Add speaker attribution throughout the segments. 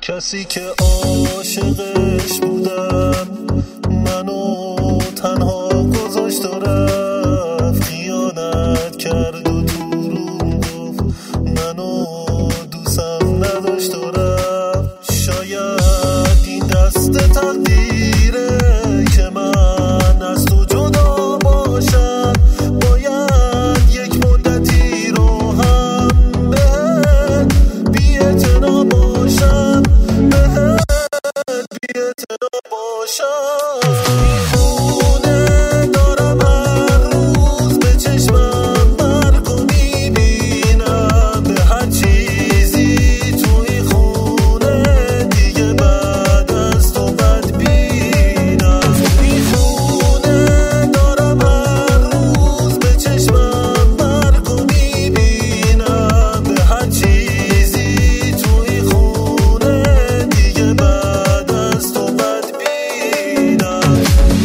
Speaker 1: کسی که عاشقش بودم منو تنها گذاشت و رفت، خیانت کرد و دروغ گفت، منو دوستم نداشت و رفت. شاید این دست تقدیره که من از تو جدا باشم، باید یک مدتی رو هم بهت بی‌اعتنا باشم، بهت بی‌اعتنا باشم. میخونه دارم هر روز به چشمم برگو میبینم، به هر چیزی توی خونه دیگه بعد از تو بد بینم. میخونه دارم هر روز به چشمم برگو میبینم، به هر چیزی توی خونه دیگه بعد از تو بد بینم.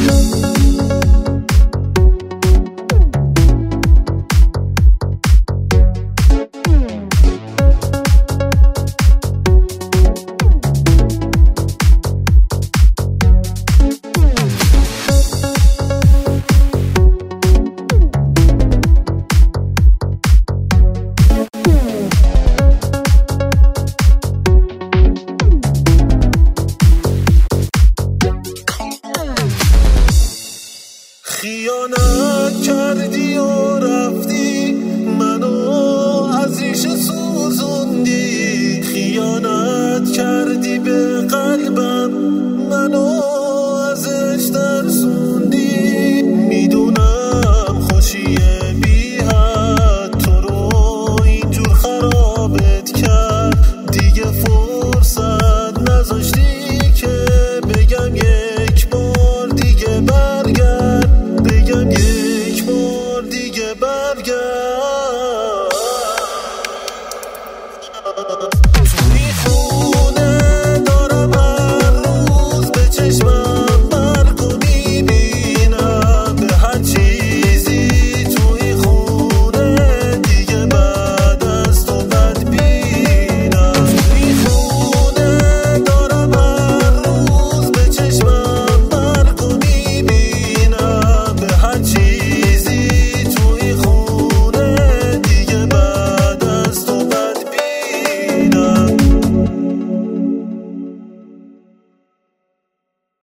Speaker 1: خیانت کردی و رفتی، منو از ریشه سوزوندی، خیانت کردی به قلبم، منو ازش ترسوندی. میدونم خوشیه بی حد تو رو اینجور خرابت کرد، دیگه فرصت نذاشتی که بگم یک بار دیگه برگرد، بگم یک بار دیگه برگرد.